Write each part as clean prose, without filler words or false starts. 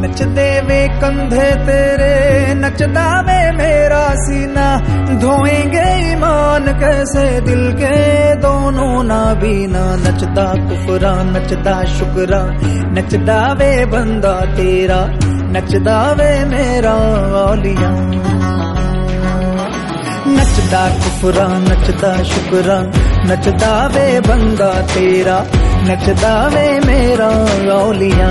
नचदे वे कंधे तेरे, नचदा वे मेरा सीना, धोएंगे ईमान कैसे दिल के दोनों नाबीना। नचदा कुफरा नचदा शुक्रा, नचदा वे बंदा तेरा, नचदा वे मेरा औलिया। नचदा कुफरा नचदा शुक्रा, नचदा वे बंदा तेरा, नचदा वे मेरा औलिया।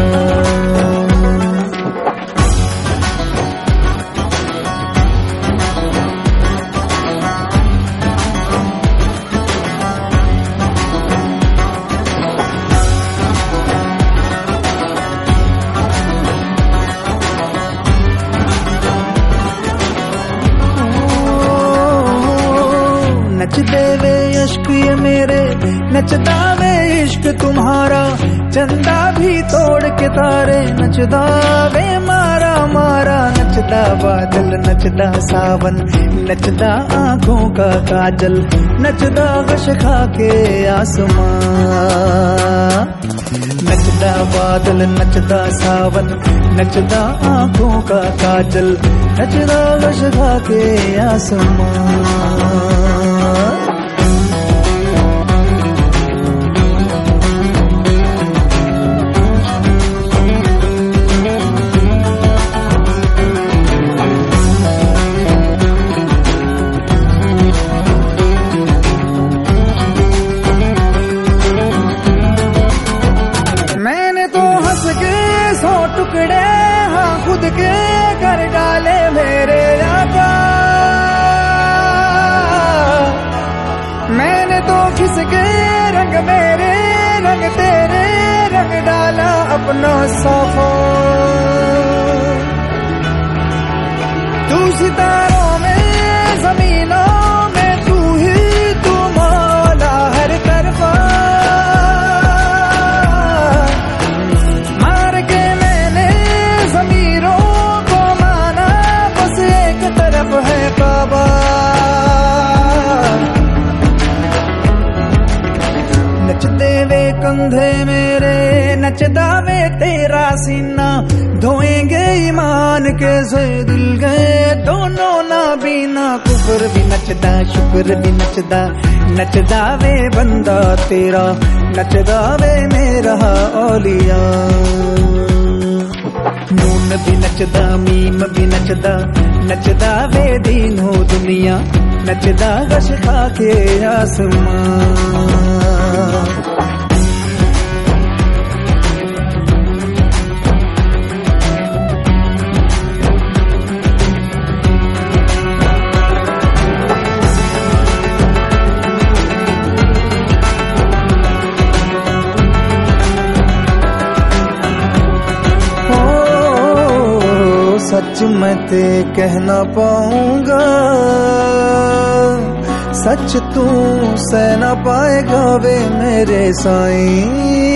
नचदे वे इश्क ये मेरे, नचदा वे इश्क तुम्हारा, चंदा भी तोड़ के तारे, नचदा वे मारा मारा। नचदा बादल नचदा सावन, नचदा आंखों का काजल, नचदा गश खा के आसमां। नचदा बादल नचदा सावन, नचदा आंखों का काजल, नचदा गश खा के आसमां। टुकड़े हाँ खुद के कर डाले मेरे आका, मैंने तो किसके रंग मेरे रंग तेरे रंग डाला अपना साफा। तू सितारों में जमीनों में, तू ही तू मौला हर तरफा। नचदे वे कंधे मेरे, नचदा वे तेरा सीना, धोएंगे ईमान कैसे दिल गए दोनों नाबीना। कुफर भी नचदा शुक्र भी नचदा, नचदा वे बंदा तेरा, नचदा वे मेरा औलिया। नून भी नचदा मीम भी नचदा, नचदा वे दीनो दुनिया, नचदा गश खा के आसमां। सच मैं ते कह ना पाऊंगा, सच तू सह ना पाएगा वे मेरे साईं।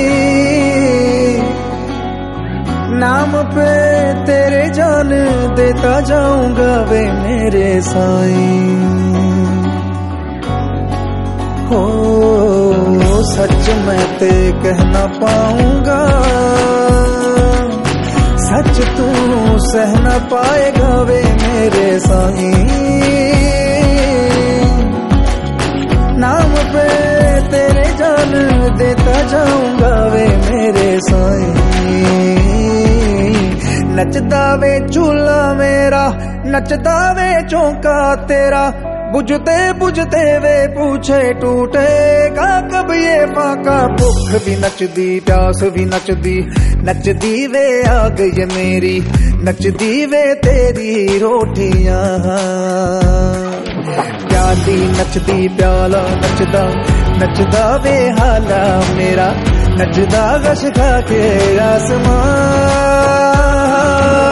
नाम पे तेरे जान देता जाऊंगा वे मेरे साईं। हो सच मैं ते कह ना पाऊंगा, सच तू सह न पाएगा वे मेरे साईं। नाम पे तेरे जान देता जाऊंगा वे मेरे साईं। नचदा वे चूल्हा मेरा, नचदा वे चौका तेरा, बुझते बुझते वे पूछे टूटेगा कब ये फाका। भूख भी नचदी प्यास भी नचदी, नचदी वे आग ये मेरी, नचदी वे तेरी रोटियां। प्याली नचदी प्याला नचदा, नचदा वे हाला मेरा, नचदा गश खा के आसमां।